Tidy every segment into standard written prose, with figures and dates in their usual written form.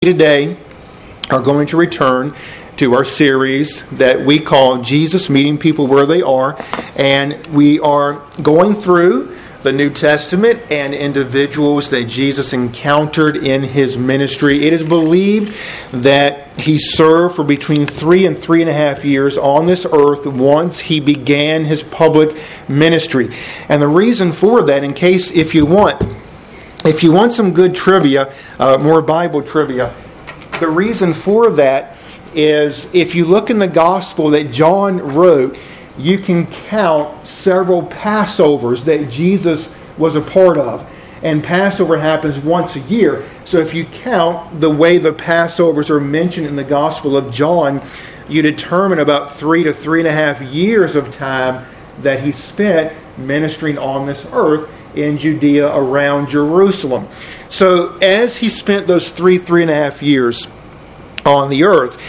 Today are going to return to our series that we call Jesus Meeting People Where They Are, and we are going through the New Testament and individuals that Jesus encountered in His ministry. It is believed that He served for between 3 and 3.5 years on this earth once He began His public ministry. And the reason for that, in case if you want some good trivia, more Bible trivia, the reason for that is if you look in the gospel that John wrote, you can count several Passovers that Jesus was a part of. And Passover happens once a year. So if you count the way the Passovers are mentioned in the Gospel of John, you determine about 3 to 3.5 years of time that He spent ministering on this earth in Judea around Jerusalem. So as He spent those 3.5 years on the earth,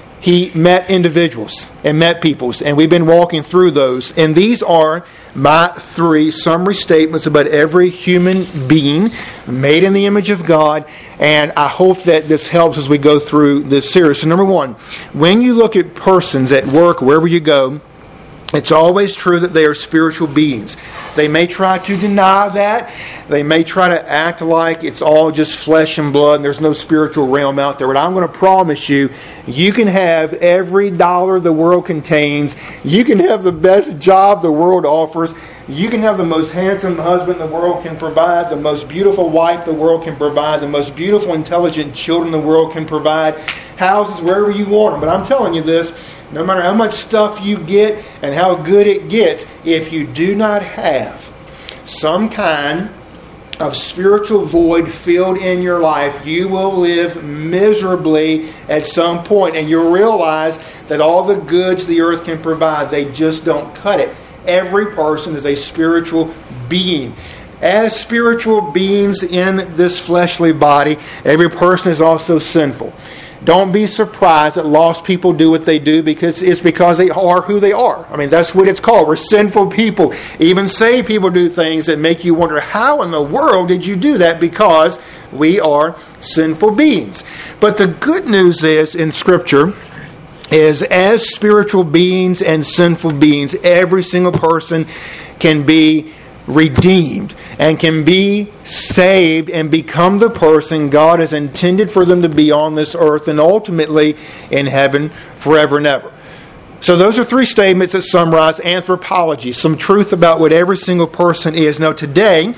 He met individuals and met peoples, and we've been walking through those. And these are my 3 summary statements about every human being made in the image of God, and I hope that this helps as we go through this series. So number 1, when you look at persons at work, wherever you go, it's always true that they are spiritual beings. They may try to deny that. They may try to act like it's all just flesh and blood and there's no spiritual realm out there. But I'm going to promise you, you can have every dollar the world contains. You can have the best job the world offers. You can have the most handsome husband the world can provide, the most beautiful wife the world can provide, the most beautiful, intelligent children the world can provide, houses wherever you want them. But I'm telling you this, no matter how much stuff you get and how good it gets, if you do not have some kind of spiritual void filled in your life, you will live miserably at some point. And you'll realize that all the goods the earth can provide, they just don't cut it. Every person is a spiritual being. As spiritual beings in this fleshly body, every person is also sinful. Don't be surprised that lost people do what they do because they are who they are. I mean, that's what it's called. We're sinful people. Even saved people do things that make you wonder, how in the world did you do that? Because we are sinful beings. But the good news is, in Scripture, is as spiritual beings and sinful beings, every single person can be redeemed and can be saved and become the person God has intended for them to be on this earth and ultimately in heaven forever and ever. So those are 3 statements that summarize anthropology, some truth about what every single person is. Now today,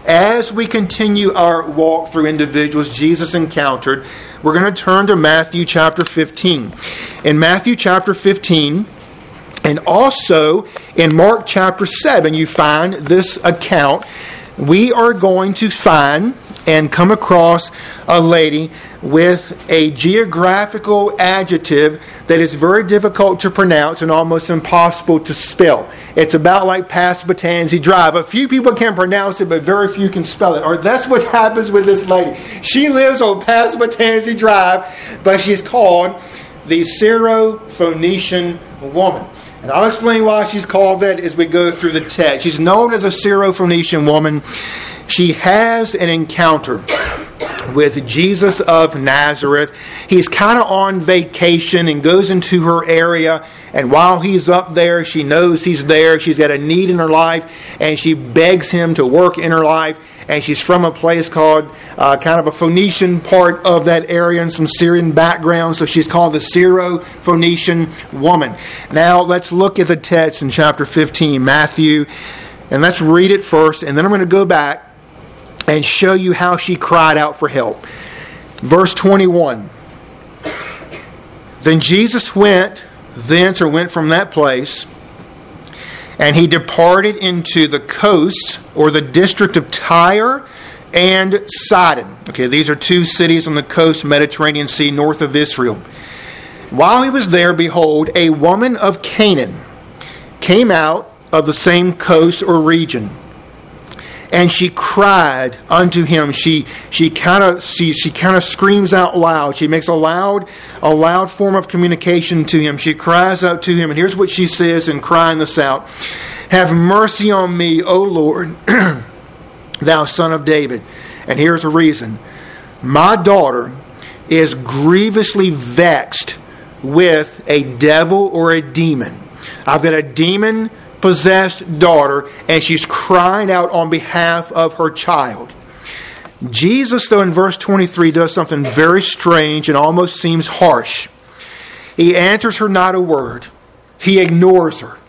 as we continue our walk through individuals Jesus encountered, we're going to turn to Matthew chapter 15. In Matthew chapter 15, and also in Mark chapter 7, you find this account. We are going to find and come across a lady with a geographical adjective that is very difficult to pronounce and almost impossible to spell. It's about like Passamaquoddy Drive. A few people can pronounce it, but very few can spell it. Or that's what happens with this lady. She lives on Passamaquoddy Drive, but she's called the Syrophoenician woman. And I'll explain why she's called that as we go through the text. She's known as a Syrophoenician woman. She has an encounter with Jesus of Nazareth. He's kind of on vacation and goes into her area. And while he's up there, she knows he's there. She's got a need in her life. And she begs him to work in her life. And she's from a place called kind of a Phoenician part of that area and some Syrian background. So she's called the Syrophoenician woman. Now let's look at the text in chapter 15, Matthew. And let's read it first. And then I'm going to go back and show you how she cried out for help. Verse 21. Then Jesus went from that place, and he departed into the coast, or the district of Tyre and Sidon. Okay, these are 2 cities on the coast, Mediterranean Sea, north of Israel. While he was there, behold, a woman of Canaan came out of the same coast or region. And she cried unto him. She kind of screams out loud. She makes a loud form of communication to him. She cries out to him. And here's what she says in crying this out. Have mercy on me, O Lord, thou son of David. And here's the reason. My daughter is grievously vexed with a devil or a demon. I've got a demon-possessed daughter, and she's crying out on behalf of her child. Jesus, though, in verse 23, does something very strange and almost seems harsh. He answers her not a word. He ignores her.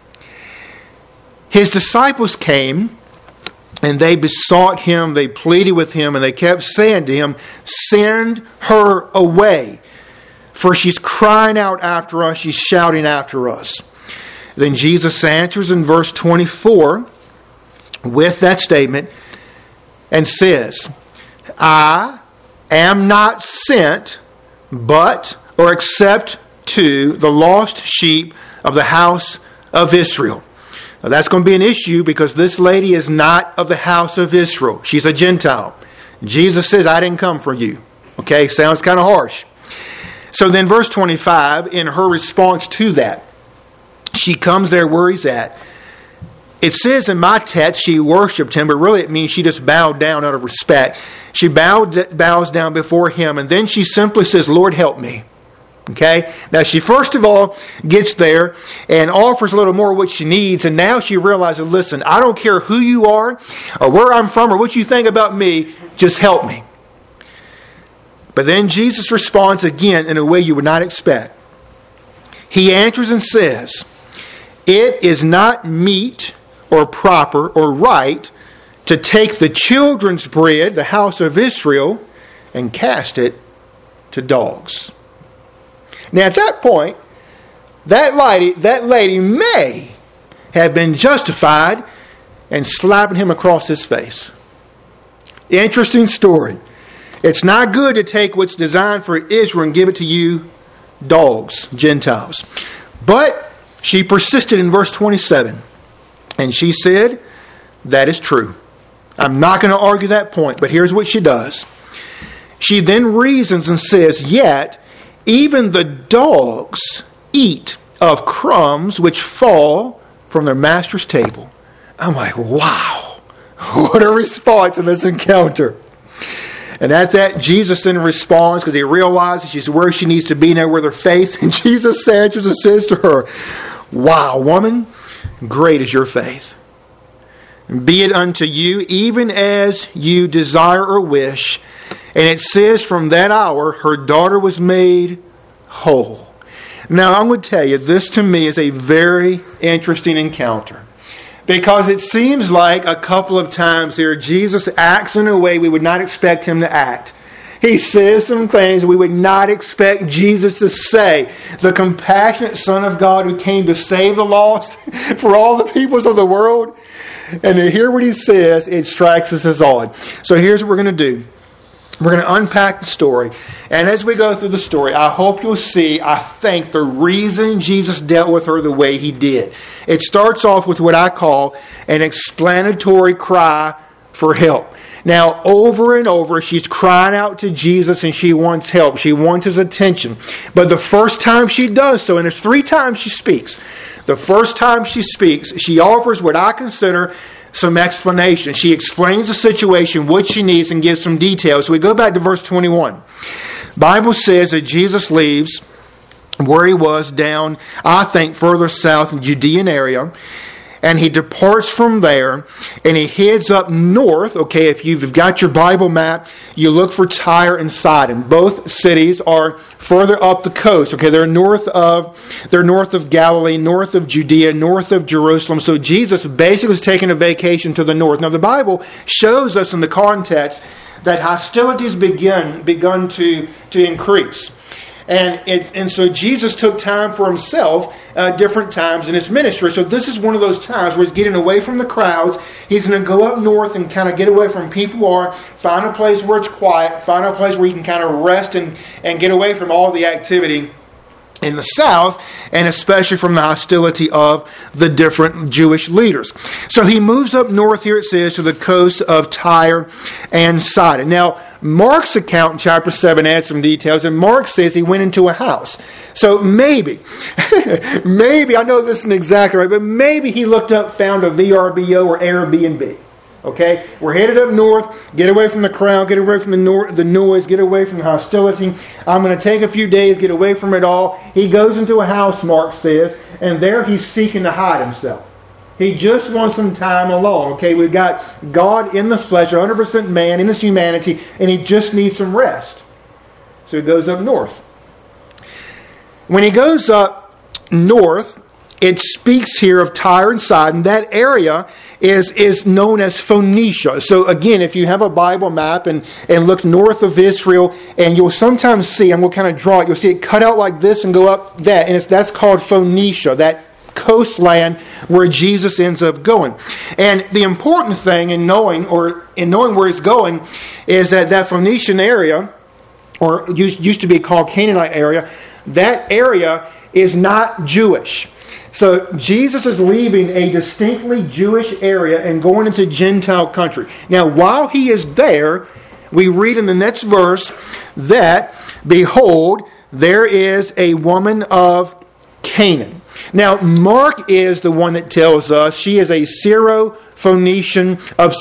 His disciples came, and they besought him, they pleaded with him, and they kept saying to him, "Send her away, for she's crying out after us, she's shouting after us." Then Jesus answers in verse 24 with that statement and says, "I am not sent but or except to the lost sheep of the house of Israel." Now that's going to be an issue because this lady is not of the house of Israel. She's a Gentile. Jesus says, "I didn't come for you." Okay, sounds kind of harsh. So then verse 25, in her response to that, she comes there where he's at. It says in my text she worshipped him, but really it means she just bowed down out of respect. She bows down before him, and then she simply says, "Lord, help me." Okay? Now she first of all gets there and offers a little more of what she needs, and now she realizes, listen, I don't care who you are or where I'm from or what you think about me, just help me. But then Jesus responds again in a way you would not expect. He answers and says, "It is not meet or proper or right to take the children's bread, the house of Israel, and cast it to dogs." Now at that point, that lady may have been justified in slapping him across his face. Interesting story. It's not good to take what's designed for Israel and give it to you dogs, Gentiles. But she persisted in verse 27. And she said, "That is true. I'm not going to argue that point, but here's what she does." She then reasons and says, "Yet even the dogs eat of crumbs which fall from their master's table." I'm like, wow, what a response in this encounter. And at that, Jesus then responds because he realizes she's where she needs to be now with her faith. And Jesus answers and says to her, "Wow, woman, great is your faith. Be it unto you even as you desire or wish." And it says from that hour, her daughter was made whole. Now, I'm going to tell you, this to me is a very interesting encounter. Because it seems like a couple of times here, Jesus acts in a way we would not expect him to act. He says some things we would not expect Jesus to say. The compassionate Son of God who came to save the lost for all the peoples of the world. And to hear what he says, it strikes us as odd. So here's what we're going to do. We're going to unpack the story. And as we go through the story, I hope you'll see, I think, the reason Jesus dealt with her the way he did. It starts off with what I call an explanatory cry for help. Now, over and over, she's crying out to Jesus and she wants help. She wants his attention. But the first time she does so, and there's 3 times she speaks. The first time she speaks, she offers what I consider some explanation. She explains the situation, what she needs, and gives some details. So we go back to verse 21. Bible says that Jesus leaves where he was down, I think, further south in the Judean area. And he departs from there and he heads up north. Okay, if you've got your Bible map, you look for Tyre and Sidon. Both cities are further up the coast. Okay, they're north of Galilee, north of Judea, north of Jerusalem. So Jesus basically was taking a vacation to the north. Now the Bible shows us in the context that hostilities begun to increase. And so Jesus took time for himself different times in his ministry. So this is one of those times where he's getting away from the crowds. He's going to go up north and kind of get away from people or find a place where it's quiet, find a place where he can kind of rest and get away from all the activity in the south, and especially from the hostility of the different Jewish leaders. So he moves up north here, it says, to the coast of Tyre and Sidon. Now, Mark's account in chapter 7 adds some details, and Mark says he went into a house. So maybe, I know this isn't exactly right, but maybe he looked up, found a VRBO or Airbnb. Okay, we're headed up north. Get away from the crowd. Get away from the noise. Get away from the hostility. I'm going to take a few days. Get away from it all. He goes into a house, Mark says, and there he's seeking to hide himself. He just wants some time alone. Okay, we've got God in the flesh, 100% man in his humanity, and he just needs some rest. So he goes up north. When he goes up north, it speaks here of Tyre and Sidon. That area is known as Phoenicia. So again, if you have a Bible map and look north of Israel, and you'll sometimes see, I'm going to kind of draw it, you'll see it cut out like this and go up that. And that's called Phoenicia, that coastland where Jesus ends up going. And the important thing in knowing where he's going is that Phoenician area, or used to be called Canaanite area, that area is not Jewish. So Jesus is leaving a distinctly Jewish area and going into Gentile country. Now, while he is there, we read in the next verse that, behold, there is a woman of Canaan. Now, Mark is the one that tells us she is a Syro-Phoenician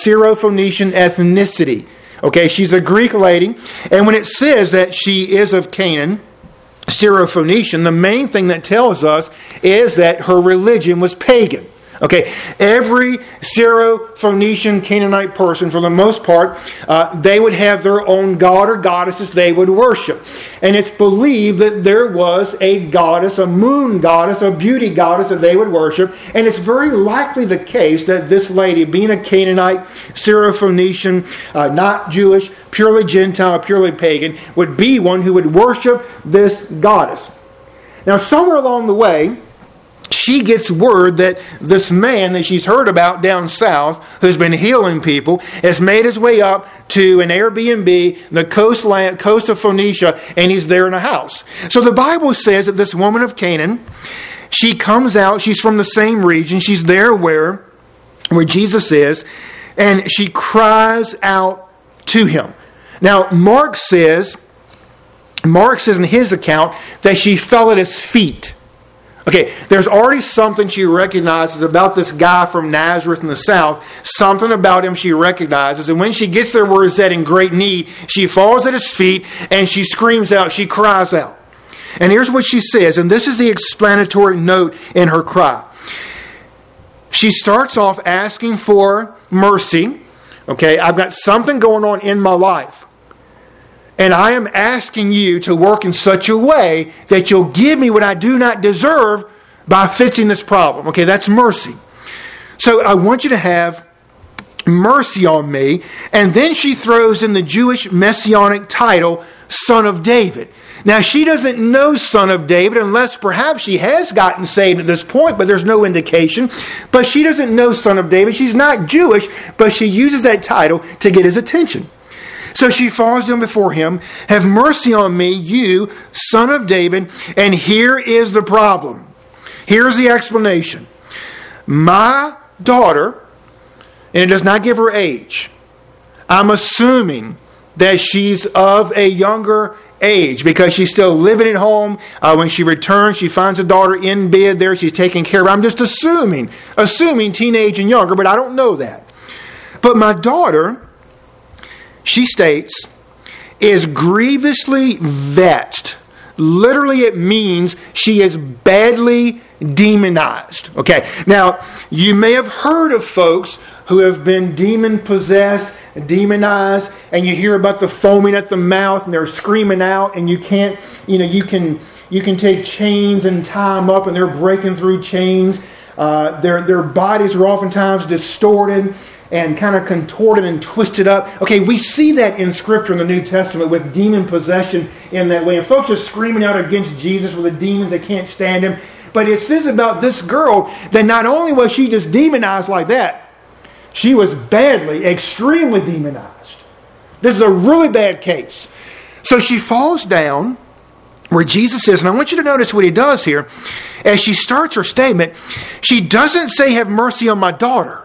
ethnicity. Okay, she's a Greek lady. And when it says that she is of Canaan, Syro-Phoenician, the main thing that tells us is that her religion was pagan. Okay, every Syro-Phoenician Canaanite person, for the most part, they would have their own god or goddesses they would worship. And it's believed that there was a goddess, a moon goddess, a beauty goddess that they would worship. And it's very likely the case that this lady, being a Canaanite, Syro-Phoenician, not Jewish, purely Gentile, purely pagan, would be one who would worship this goddess. Now, somewhere along the way, she gets word that this man that she's heard about down south, who's been healing people, has made his way up to an Airbnb, the coast of Phoenicia, and he's there in a house. So the Bible says that this woman of Canaan, she comes out, she's from the same region, she's there where Jesus is, and she cries out to him. Now, Mark says in his account that she fell at his feet. Okay, there's already something she recognizes about this guy from Nazareth in the south. Something about him she recognizes. And when she gets there where he's at in great need, she falls at his feet and she screams out. She cries out. And here's what she says. And this is the explanatory note in her cry. She starts off asking for mercy. Okay, I've got something going on in my life. And I am asking you to work in such a way that you'll give me what I do not deserve by fixing this problem. Okay, that's mercy. So I want you to have mercy on me. And then she throws in the Jewish messianic title, Son of David. Now, she doesn't know Son of David unless perhaps she has gotten saved at this point, but there's no indication. But she doesn't know Son of David. She's not Jewish, but she uses that title to get his attention. So she falls down before him. Have mercy on me, you, Son of David. And here is the problem. Here's the explanation. My daughter, and it does not give her age. I'm assuming that she's of a younger age because she's still living at home. When she returns, she finds a daughter in bed there. She's taking care of her. I'm just assuming teenage and younger, but I don't know that. But my daughter, she states, is grievously vexed. Literally, it means she is badly demonized. Okay, now, you may have heard of folks who have been demon-possessed, demonized, and you hear about the foaming at the mouth, and they're screaming out, and you can take chains and tie them up, and they're breaking through chains. Their bodies are oftentimes distorted and kind of contorted and twisted up. Okay, we see that in Scripture in the New Testament with demon possession in that way. And folks are screaming out against Jesus with the demons. They can't stand him. But it says about this girl that not only was she just demonized like that, she was badly, extremely demonized. This is a really bad case. So she falls down where Jesus is. And I want you to notice what he does here. As she starts her statement, she doesn't say, have mercy on my daughter.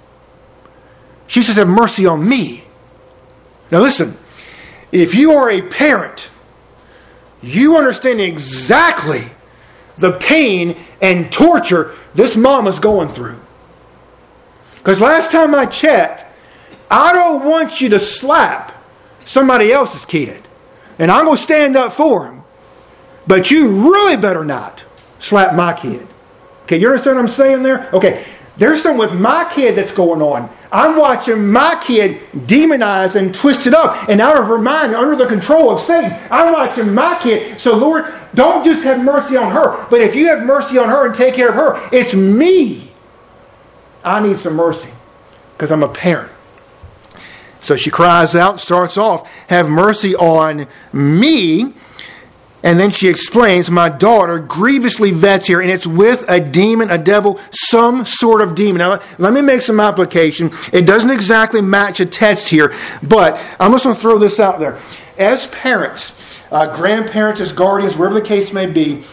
She says, have mercy on me. Now listen, if you are a parent, you understand exactly the pain and torture this mom is going through. Because last time I checked, I don't want you to slap somebody else's kid. And I'm going to stand up for him. But you really better not slap my kid. Okay, you understand what I'm saying there? Okay, there's something with my kid that's going on. I'm watching my kid demonized and twisted up and out of her mind, under the control of Satan. I'm watching my kid. So Lord, don't just have mercy on her. But if you have mercy on her and take care of her, it's me. I need some mercy because I'm a parent. So she cries out, starts off, have mercy on me. And then she explains, my daughter grievously vexed here, and it's with a demon, a devil, some sort of demon. Now, let me make some application. It doesn't exactly match a text here, but I'm just going to throw this out there. As parents, grandparents, as guardians, wherever the case may be,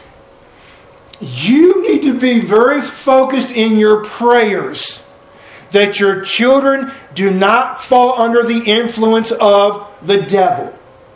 you need to be very focused in your prayers that your children do not fall under the influence of the devil.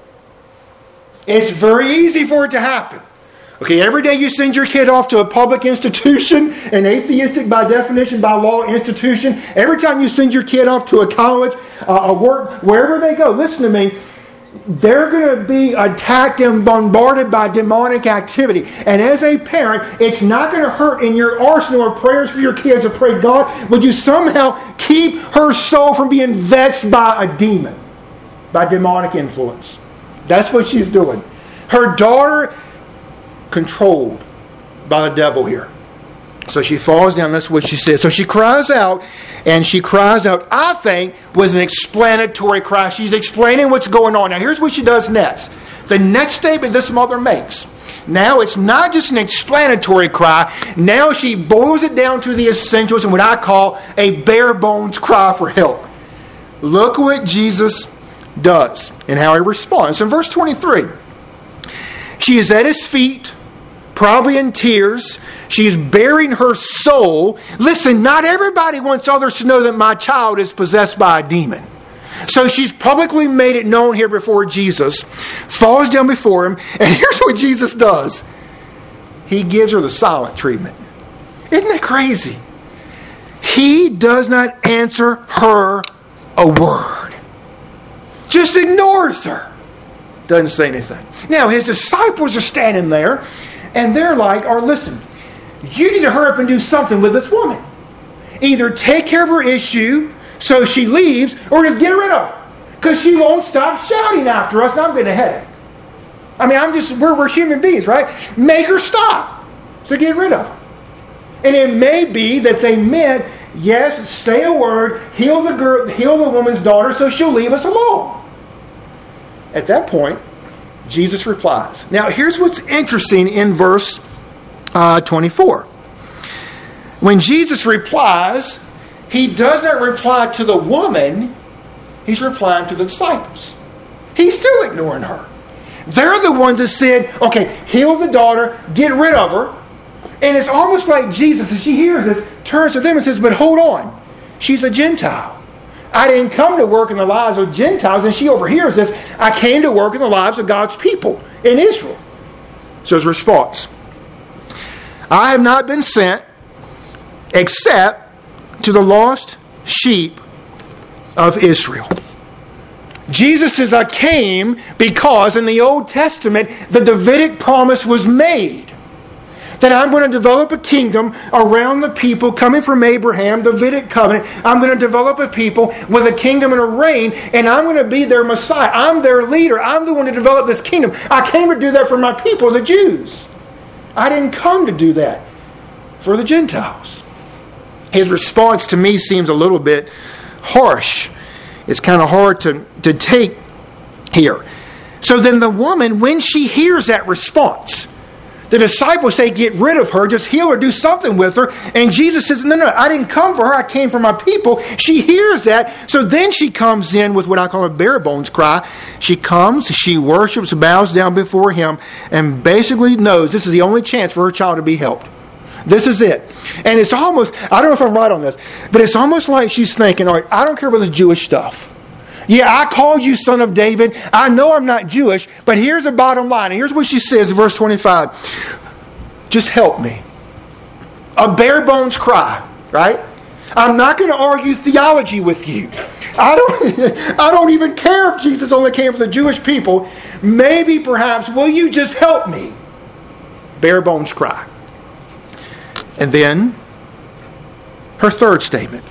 It's very easy for it to happen. Okay, every day you send your kid off to a public institution, an atheistic by definition, by law institution. Every time you send your kid off to a college, a work, wherever they go, listen to me, they're going to be attacked and bombarded by demonic activity. And as a parent, it's not going to hurt in your arsenal of prayers for your kids to pray, God, would you somehow keep her soul from being vexed by a demon, by demonic influence. That's what she's doing. Her daughter controlled by the devil here. So she falls down. That's what she says. So she cries out, and she cries out, I think, with an explanatory cry. She's explaining what's going on. Now here's what she does next. The next statement this mother makes. Now it's not just an explanatory cry. Now she boils it down to the essentials and what I call a bare bones cry for help. Look what Jesus does and how he responds. In verse 23, she is at his feet, probably in tears. She's bearing her soul. Listen, not everybody wants others to know that my child is possessed by a demon. So she's publicly made it known here before Jesus, falls down before him, and here's what Jesus does. He gives her the silent treatment. Isn't that crazy? He does not answer her a word. Just ignores her. Doesn't say anything. Now, his disciples are standing there, and they're like, or listen, you need to hurry up and do something with this woman. Either take care of her issue so she leaves, or just get rid of her. Because she won't stop shouting after us, and I'm getting a headache. I mean, we're human beings, right? Make her stop. So get rid of her. And it may be that they meant, yes, say a word, heal the woman's daughter so she'll leave us alone. At that point, Jesus replies. Now, here's what's interesting in verse 24. When Jesus replies, he doesn't reply to the woman, he's replying to the disciples. He's still ignoring her. They're the ones that said, okay, heal the daughter, get rid of her. And it's almost like Jesus, as she hears this, turns to them and says, but hold on, she's a Gentile. I didn't come to work in the lives of Gentiles. And she overhears this. I came to work in the lives of God's people in Israel. So his response. I have not been sent except to the lost sheep of Israel. Jesus says, I came because in the Old Testament, the Davidic promise was made. That I'm going to develop a kingdom around the people coming from Abraham, the Davidic covenant. I'm going to develop a people with a kingdom and a reign, and I'm going to be their Messiah. I'm their leader. I'm the one to develop this kingdom. I came to do that for my people, the Jews. I didn't come to do that for the Gentiles. His response to me seems a little bit harsh. It's kind of hard to take here. So then the woman, when she hears that response, the disciples say, get rid of her, just heal her, do something with her. And Jesus says, no, I didn't come for her, I came for my people. She hears that. So then she comes in with what I call a bare bones cry. She comes, she worships, bows down before him, and basically knows this is the only chance for her child to be helped. This is it. And it's almost, I don't know if I'm right on this, but it's almost like she's thinking, all right, I don't care about this Jewish stuff. Yeah, I called you son of David. I know I'm not Jewish, but here's the bottom line. And here's what she says in verse 25. Just help me. A bare bones cry, right? I'm not going to argue theology with you. I don't even care if Jesus only came for the Jewish people. Maybe, perhaps, will you just help me? Bare bones cry. And then, her third statement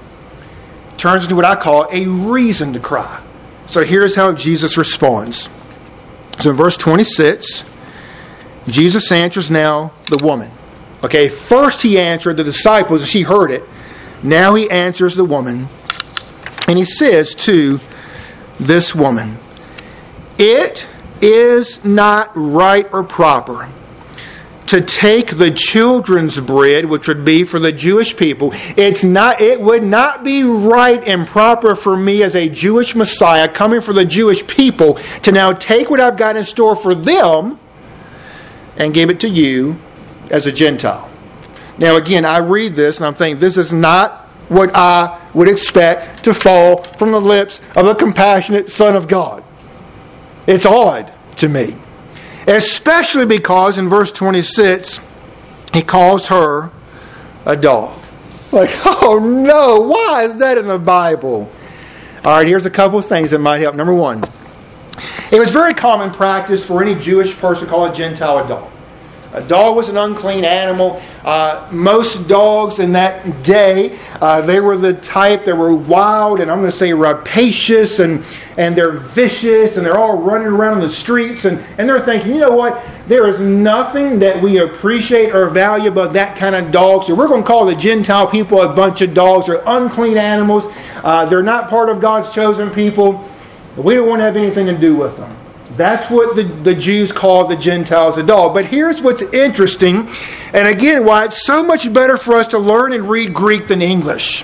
turns into what I call a reason to cry. So here's how Jesus responds. So in verse 26, Jesus answers now the woman. Okay, first he answered the disciples and she heard it. Now he answers the woman. And he says to this woman, "It is not right or proper to take the children's bread," which would be for the Jewish people. It would not be right and proper for me as a Jewish Messiah coming for the Jewish people to now take what I've got in store for them and give it to you as a Gentile. Now again, I read this and I'm thinking, this is not what I would expect to fall from the lips of a compassionate Son of God. It's odd to me. Especially because in verse 26, he calls her a dog. Like, oh no, why is that in the Bible? All right, here's a couple of things that might help. Number one, it was very common practice for any Jewish person to call a Gentile a dog. A dog was an unclean animal. Most dogs in that day, they were the type that were wild and I'm going to say rapacious and they're vicious and they're all running around in the streets and they're thinking, you know what, there is nothing that we appreciate or value about that kind of dog. So we're going to call the Gentile people a bunch of dogs. They're unclean animals. They're not part of God's chosen people. We don't want to have anything to do with them. That's what the Jews called the Gentiles a dog. But here's what's interesting, and again, why it's so much better for us to learn and read Greek than English.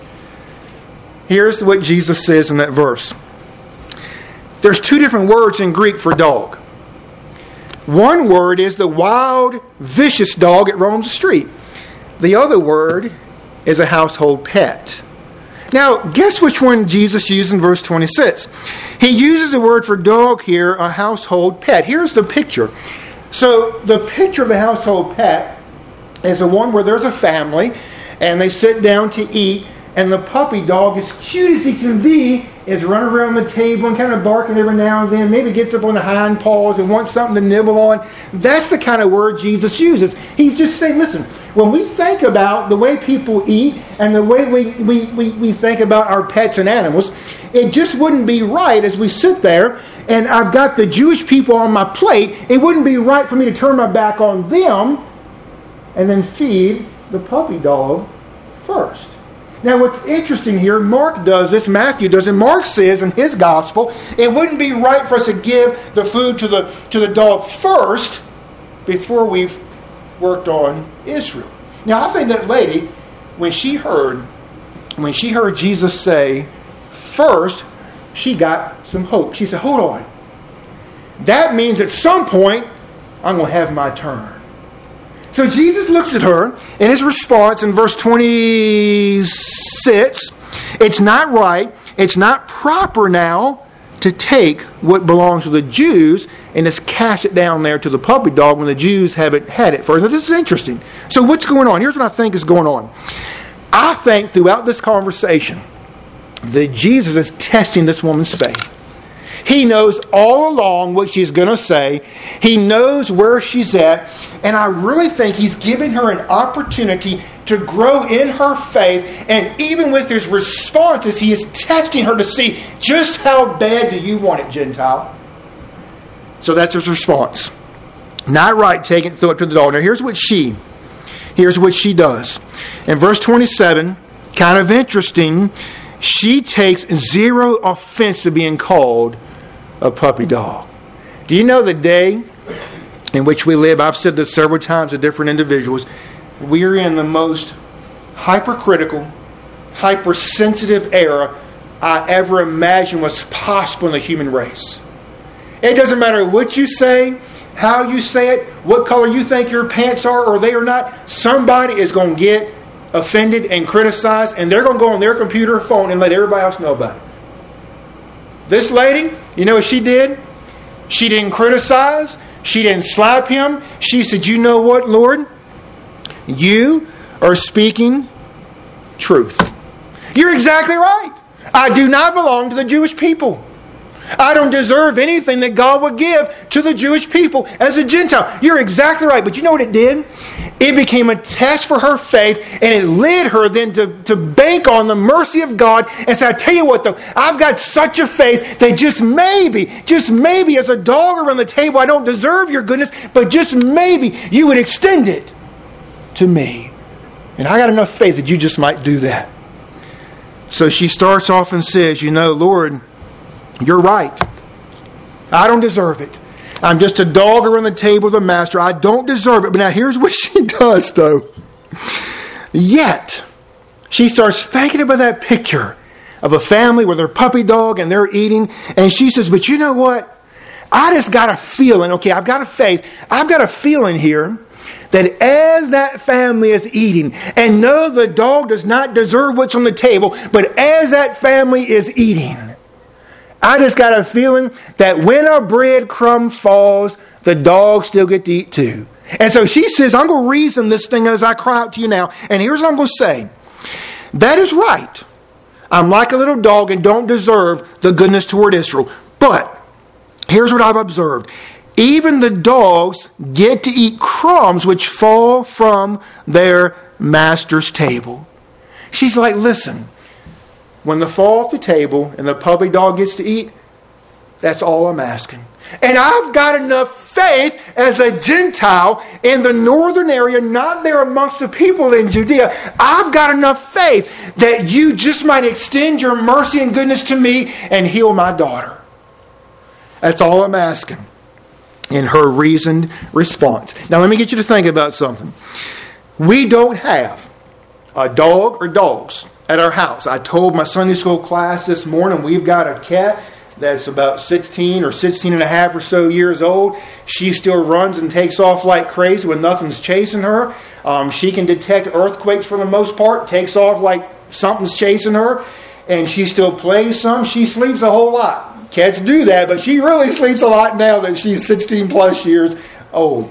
Here's what Jesus says in that verse. There's two different words in Greek for dog. One word is the wild, vicious dog that roams the street. The other word is a household pet. Now, guess which one Jesus used in verse 26? He uses the word for dog here, a household pet. Here's the picture. So, the picture of a household pet is the one where there's a family and they sit down to eat and the puppy dog, as cute as he can be, is running around the table and kind of barking every now and then, maybe gets up on the hind paws and wants something to nibble on. That's the kind of word Jesus uses. He's just saying, listen, when we think about the way people eat and the way we think about our pets and animals, it just wouldn't be right as we sit there and I've got the Jewish people on my plate, it wouldn't be right for me to turn my back on them and then feed the puppy dog first. Now what's interesting here, Mark does this, Matthew does it. Mark says in his gospel, it wouldn't be right for us to give the food to the dog first before we've worked on Israel. Now I think that lady, when she heard Jesus say first, she got some hope. She said, hold on. That means at some point I'm going to have my turn. So Jesus looks at her, and his response in verse 26, it's not right, it's not proper now to take what belongs to the Jews and just cash it down there to the puppy dog when the Jews haven't had it first. Now, this is interesting. So what's going on? Here's what I think is going on. I think throughout this conversation that Jesus is testing this woman's faith. He knows all along what she's going to say. He knows where she's at. And I really think he's giving her an opportunity to grow in her faith. And even with his responses, he is testing her to see just how bad do you want it, Gentile? So that's his response. Not right, take it, throw it to the dog. Now here's what she does. In verse 27, kind of interesting, she takes zero offense to being called a puppy dog. Do you know the day in which we live? I've said this several times to different individuals. We're in the most hypercritical, hypersensitive era I ever imagined was possible in the human race. It doesn't matter what you say, how you say it, what color you think your pants are or they are not. Somebody is going to get offended and criticized, and they're going to go on their computer or phone and let everybody else know about it. This lady, you know what she did? She didn't criticize. She didn't slap him. She said, you know what, Lord? You are speaking truth. You're exactly right. I do not belong to the Jewish people. I don't deserve anything that God would give to the Jewish people as a Gentile. You're exactly right. But you know what it did? It became a test for her faith, and it led her then to bank on the mercy of God and say, I tell you what though, I've got such a faith that just maybe as a dog around the table, I don't deserve your goodness, but just maybe you would extend it to me. And I got enough faith that you just might do that. So she starts off and says, Lord, you're right. I don't deserve it. I'm just a dog around the table of the master. I don't deserve it. But now here's what she does, though. Yet, she starts thinking about that picture of a family with their puppy dog and they're eating. And she says, but you know what? I just got a feeling. Okay, I've got a faith. I've got a feeling here that as that family is eating, and no, the dog does not deserve what's on the table, but as that family is eating, I just got a feeling that when a breadcrumb falls, the dogs still get to eat too. And so she says, I'm going to reason this thing as I cry out to you now. And here's what I'm going to say. That is right. I'm like a little dog and don't deserve the goodness toward Israel. But here's what I've observed. Even the dogs get to eat crumbs which fall from their master's table. She's like, listen. When they fall off the table and the puppy dog gets to eat, that's all I'm asking. And I've got enough faith as a Gentile in the northern area, not there amongst the people in Judea. I've got enough faith that you just might extend your mercy and goodness to me and heal my daughter. That's all I'm asking. In her reasoned response. Now let me get you to think about something. We don't have a dog or dogs at our house. I told my Sunday school class this morning, we've got a cat that's about 16 or 16 and a half or so years old. She still runs and takes off like crazy when nothing's chasing her. She can detect earthquakes for the most part, takes off like something's chasing her, and she still plays some. She sleeps a whole lot. Cats do that, but she really sleeps a lot now that she's 16 plus years old.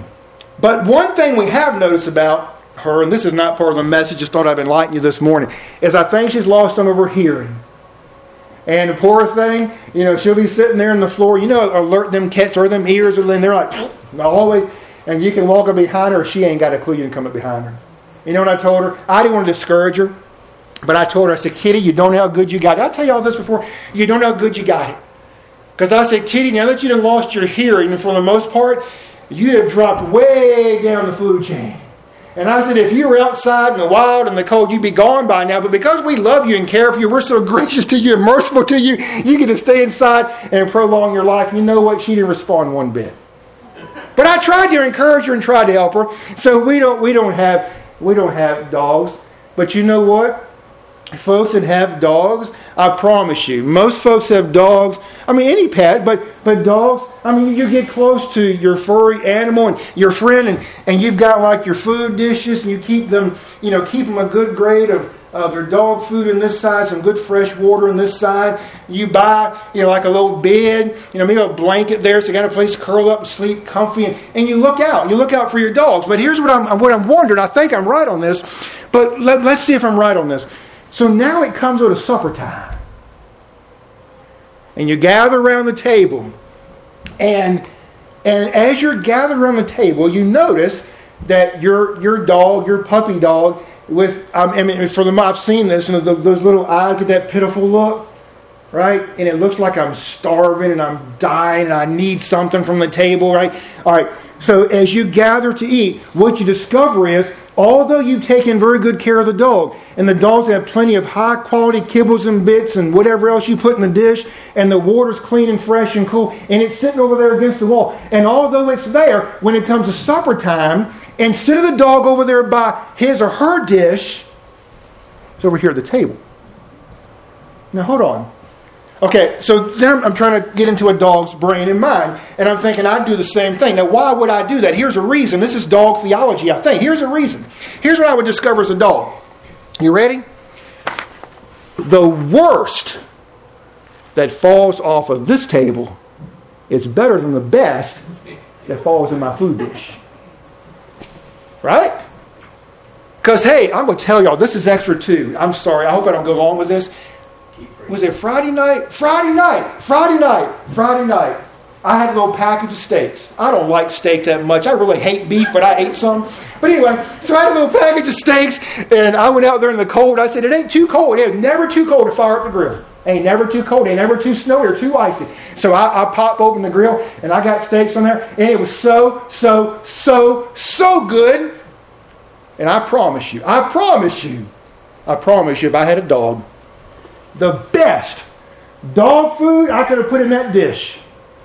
But one thing we have noticed about her, and this is not part of the message, just thought I'd enlighten you this morning, is I think she's lost some of her hearing. And the poor thing, she'll be sitting there on the floor, alert them cats or them ears, and then they're like, always, and you can walk up behind her, she ain't got a clue you can come up behind her. You know what I told her? I didn't want to discourage her, but I told her, I said, Kitty, you don't know how good you got it. I'll tell you all this before, you don't know how good you got it. Because I said, Kitty, now that you done lost your hearing, and for the most part, you have dropped way down the food chain. And I said, if you were outside in the wild and the cold, you'd be gone by now. But because we love you and care for you, we're so gracious to you and merciful to you, you get to stay inside and prolong your life. And you know what? She didn't respond one bit. But I tried to encourage her and tried to help her. So we don't have dogs. But you know what? Folks that have dogs, I promise you, most folks have dogs. I mean, any pet, but dogs, I mean, you get close to your furry animal and your friend, and you've got like your food dishes, and you keep them a good grade of their dog food on this side, some good fresh water on this side. You buy, like a little bed, maybe a blanket there, so you got a place to curl up and sleep comfy, and you look out. You look out for your dogs. But here's what I'm wondering. I think I'm right on this, but let's see if I'm right on this. So now it comes to supper time. And you gather around the table. And as you're gathered around the table, you notice that your dog, your puppy dog, I've seen this, and those little eyes get that pitiful look, right? And it looks like I'm starving and I'm dying and I need something from the table, right? All right. So as you gather to eat, what you discover is, although you've taken very good care of the dog, and the dogs have plenty of high quality kibbles and bits and whatever else you put in the dish, and the water's clean and fresh and cool, and it's sitting over there against the wall. And although it's there, when it comes to supper time, instead of the dog over there by his or her dish, it's over here at the table. Now hold on. Okay, so then I'm trying to get into a dog's brain and mind, and I'm thinking I'd do the same thing. Now, why would I do that? Here's a reason. This is dog theology, I think. Here's a reason. Here's what I would discover as a dog. You ready? The worst that falls off of this table is better than the best that falls in my food dish. Right? Because, hey, I'm going to tell y'all, this is extra too. I'm sorry. I hope I don't go long with this. was it Friday night? Friday night. I had a little package of steaks. I don't like steak that much. I really hate beef, but I ate some. But anyway, so I had a little package of steaks, and I went out there in the cold. I said, it ain't too cold. It ain't never too cold to fire up the grill. Ain't never too cold. Ain't never too snowy or too icy. So I popped open the grill, and I got steaks on there, and it was so good. And I promise you, if I had a dog, the best dog food I could have put in that dish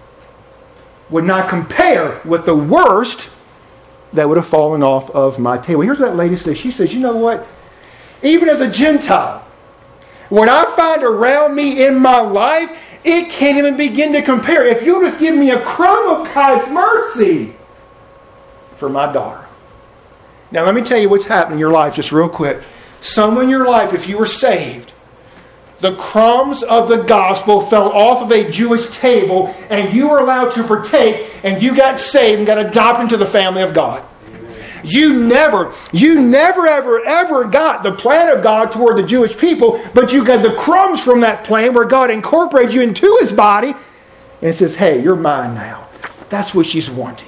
would not compare with the worst that would have fallen off of my table. Here's what that lady says. She says, you know what? Even as a Gentile, when I find around me in my life, it can't even begin to compare. If you'll just give me a crumb of God's mercy for my daughter. Now let me tell you what's happening in your life just real quick. Someone in your life, if you were saved, the crumbs of the gospel fell off of a Jewish table and you were allowed to partake and you got saved and got adopted into the family of God. You never ever got the plan of God toward the Jewish people, but you got the crumbs from that plan where God incorporated you into His body and says, hey, you're mine now. That's what she's wanting.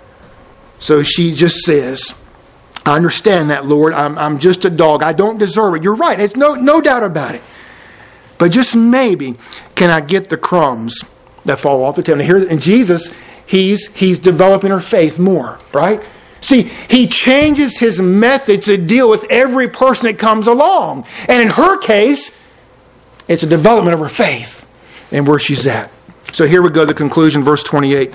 So she just says, I understand that, Lord. I'm just a dog. I don't deserve it. You're right. It's no doubt about it. But just maybe, can I get the crumbs that fall off the table? And Jesus, he's developing her faith more, right? See, He changes His method to deal with every person that comes along. And in her case, it's a development of her faith and where she's at. So here we go, the conclusion, verse 28.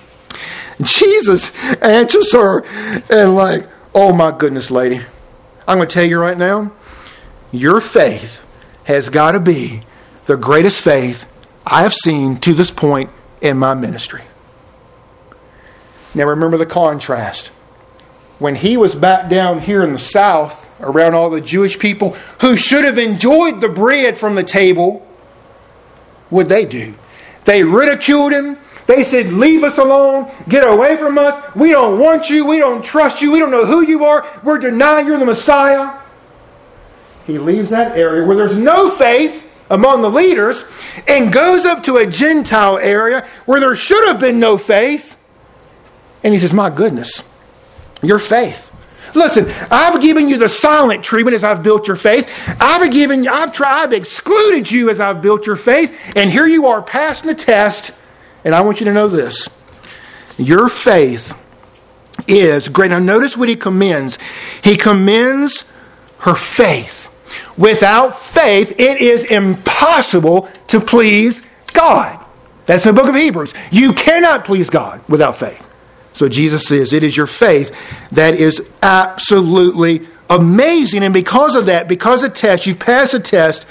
Jesus answers her and like, oh my goodness, lady. I'm going to tell you right now, your faith has got to be the greatest faith I have seen to this point in my ministry. Now remember the contrast. When he was back down here in the south, around all the Jewish people who should have enjoyed the bread from the table, what'd they do? They ridiculed him. They said, leave us alone. Get away from us. We don't want you. We don't trust you. We don't know who you are. We're denying you're the Messiah. He leaves that area where there's no faith among the leaders and goes up to a Gentile area where there should have been no faith. And he says, my goodness, your faith. Listen, I've given you the silent treatment as I've built your faith. I've excluded you as I've built your faith. And here you are passing the test. And I want you to know this. Your faith is great. Now notice what he commends. He commends her faith. Without faith, it is impossible to please God. That's in the book of Hebrews. You cannot please God without faith. So Jesus says, it is your faith that is absolutely amazing. And because of that, because of the test, you've passed the test,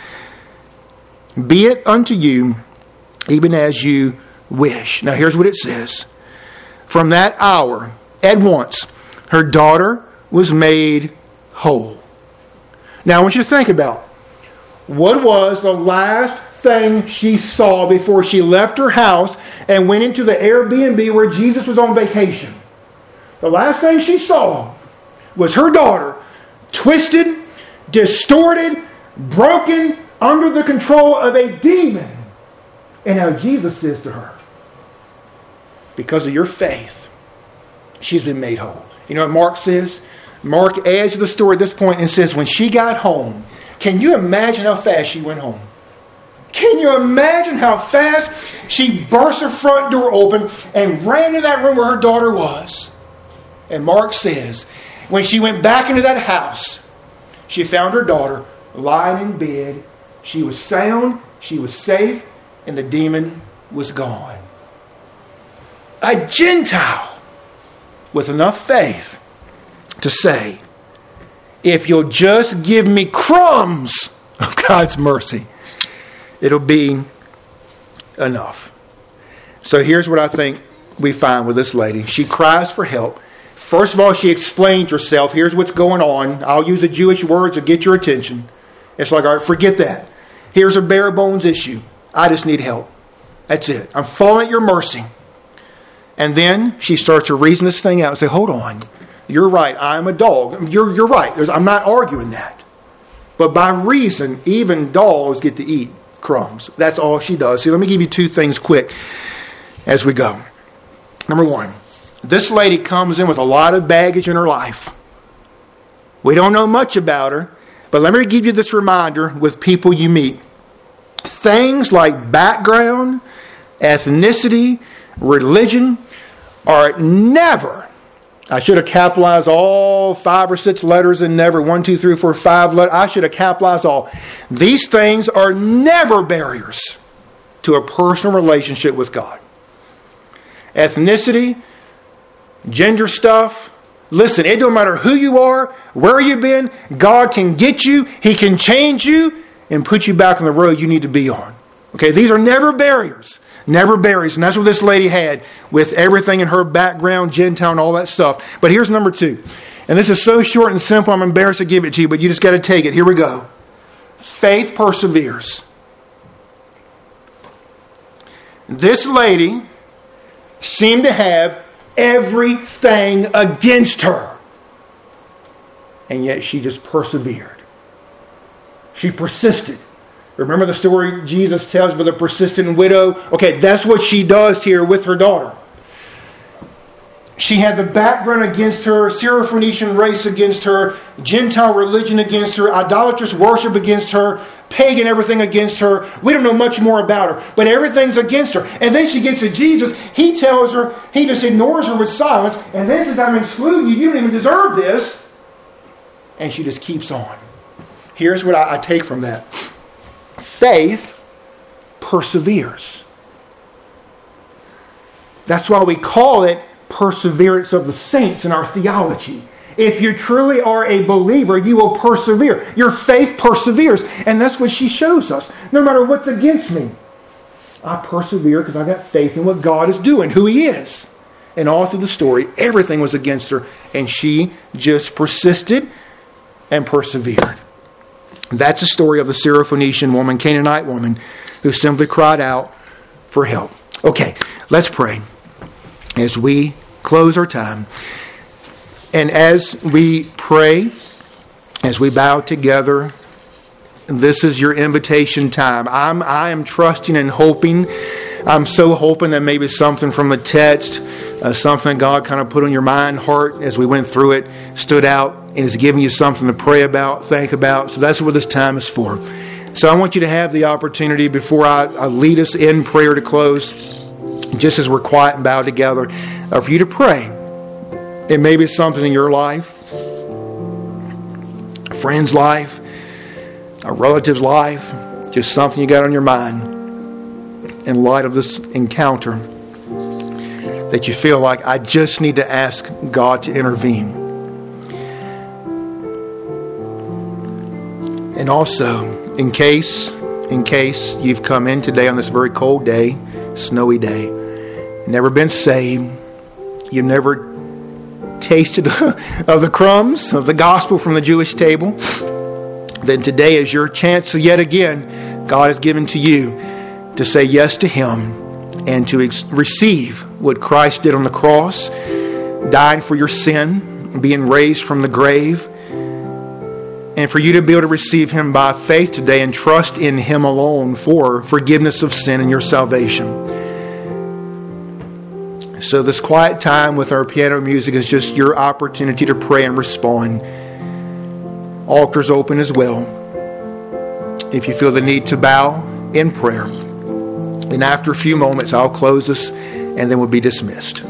be it unto you even as you wish. Now here's what it says. From that hour, at once, her daughter was made whole. Now I want you to think about what was the last thing she saw before she left her house and went into the Airbnb where Jesus was on vacation. The last thing she saw was her daughter twisted, distorted, broken, under the control of a demon. And now Jesus says to her, because of your faith, she's been made whole. You know what Mark says? Mark adds to the story at this point and says, when she got home, can you imagine how fast she went home? Can you imagine how fast she burst her front door open and ran to that room where her daughter was? And Mark says, when she went back into that house, she found her daughter lying in bed. She was sound, she was safe, and the demon was gone. A Gentile with enough faith to say, if you'll just give me crumbs of God's mercy, it'll be enough. So here's what I think we find with this lady. She cries for help. First of all, she explains herself. Here's what's going on. I'll use the Jewish words to get your attention. It's like, all right, forget that. Here's a bare bones issue. I just need help. That's it. I'm falling at your mercy. And then she starts to reason this thing out and say, hold on. You're right. I'm a dog. You're right. I'm not arguing that. But by reason, even dogs get to eat crumbs. That's all she does. See, let me give you two things quick as we go. Number one, this lady comes in with a lot of baggage in her life. We don't know much about her, but let me give you this reminder with people you meet. Things like background, ethnicity, religion are never, I should have capitalized all 5 or 6 letters in never, 1, 2, 3, 4, 5 letters. I should have capitalized all. These things are never barriers to a personal relationship with God. Ethnicity, gender stuff. Listen, it don't matter who you are, where you've been. God can get you. He can change you and put you back on the road you need to be on. Okay, these are never barriers. Never barriers. And that's what this lady had with everything in her background, Gentile and all that stuff. But here's number 2. And this is so short and simple, I'm embarrassed to give it to you, but you just got to take it. Here we go. Faith perseveres. This lady seemed to have everything against her. And yet she just persevered. She persisted. Remember the story Jesus tells about the persistent widow? Okay, that's what she does here with her daughter. She had the background against her, Syrophoenician race against her, Gentile religion against her, idolatrous worship against her, pagan everything against her. We don't know much more about her, but everything's against her. And then she gets to Jesus. He tells her, he just ignores her with silence, and then says, I'm excluding you. You don't even deserve this. And she just keeps on. Here's what I take from that. Faith perseveres. That's why we call it perseverance of the saints in our theology. If you truly are a believer, you will persevere. Your faith perseveres. And that's what she shows us. No matter what's against me, I persevere because I got faith in what God is doing, who He is. And all through the story, everything was against her. And she just persisted and persevered. That's the story of the Syrophoenician woman, Canaanite woman, who simply cried out for help. Okay, let's pray as we close our time. And as we pray, as we bow together, this is your invitation time. I am trusting and hoping. I'm so hoping that maybe something from a text, something God kind of put on your mind, heart, as we went through it, stood out and is giving you something to pray about, think about. So that's what this time is for. So I want you to have the opportunity before I lead us in prayer to close, just as we're quiet and bow together, for you to pray. It may be something in your life, a friend's life, a relative's life, just something you got on your mind in light of this encounter that you feel like, I just need to ask God to intervene. And also, in case you've come in today on this very cold day, snowy day, never been saved, you've never tasted of the crumbs of the gospel from the Jewish table, then today is your chance. So yet again, God has given to you to say yes to Him and to receive what Christ did on the cross, dying for your sin, being raised from the grave, and for you to be able to receive Him by faith today and trust in Him alone for forgiveness of sin and your salvation. So this quiet time with our piano music is just your opportunity to pray and respond. Altars open as well. If you feel the need to bow in prayer. And after a few moments, I'll close us and then we'll be dismissed.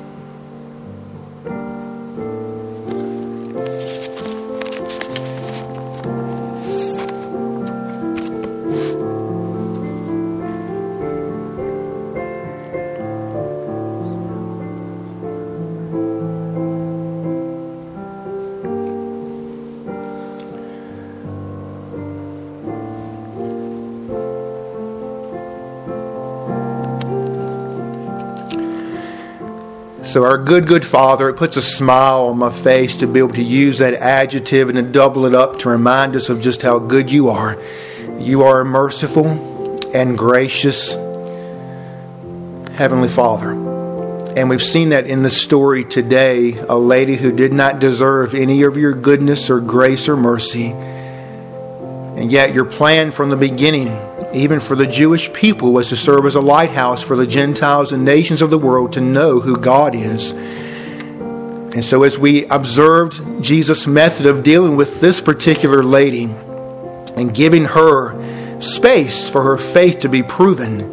So our good Father, it puts a smile on my face to be able to use that adjective and to double it up to remind us of just how good You are. You are a merciful and gracious Heavenly Father. And we've seen that in the story today, a lady who did not deserve any of Your goodness or grace or mercy. And yet Your plan from the beginning even for the Jewish people, was to serve as a lighthouse for the Gentiles and nations of the world to know who God is. And so as we observed Jesus' method of dealing with this particular lady and giving her space for her faith to be proven,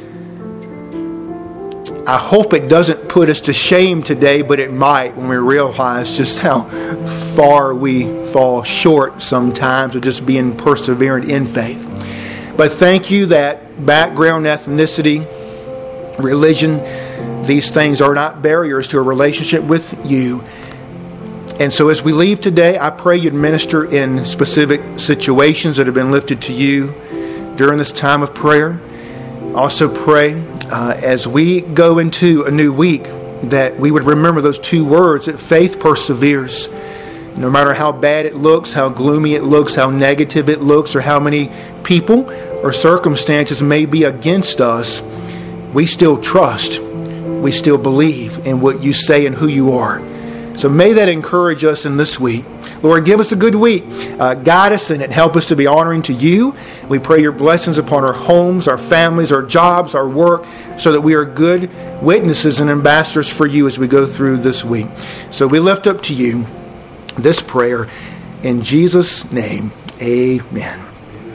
I hope it doesn't put us to shame today, but it might when we realize just how far we fall short sometimes of just being perseverant in faith. But thank you that background, ethnicity, religion, these things are not barriers to a relationship with you. And so as we leave today, I pray you'd minister in specific situations that have been lifted to you during this time of prayer. Also pray as we go into a new week that we would remember those two words, that faith perseveres. No matter how bad it looks, how gloomy it looks, how negative it looks, or how many people or circumstances may be against us, we still trust. We still believe in what you say and who you are. So may that encourage us in this week. Lord, give us a good week. Guide us in it. Help us to be honoring to you. We pray your blessings upon our homes, our families, our jobs, our work, so that we are good witnesses and ambassadors for you as we go through this week. So we lift up to you this prayer in Jesus' name. Amen.